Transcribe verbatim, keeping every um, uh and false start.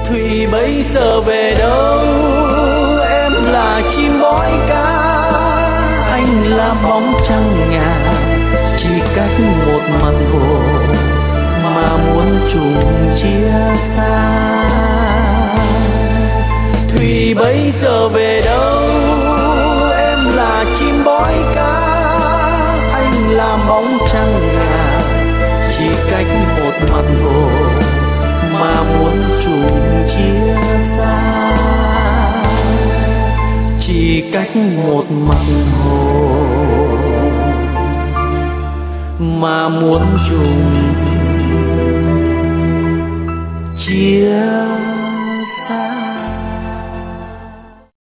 Thủy bây giờ về đâu? Em là chim bói cá, anh là bóng trăng ngà, chỉ cách một mặt hồ mà muốn trùng chia xa. Thủy bây giờ về đâu? Em là chim bói cá, anh là bóng trăng ngà, chỉ cách một mặt hồ mà muốn trùng chia xa. Chỉ cách một mặt hồ mà muốn trùng chia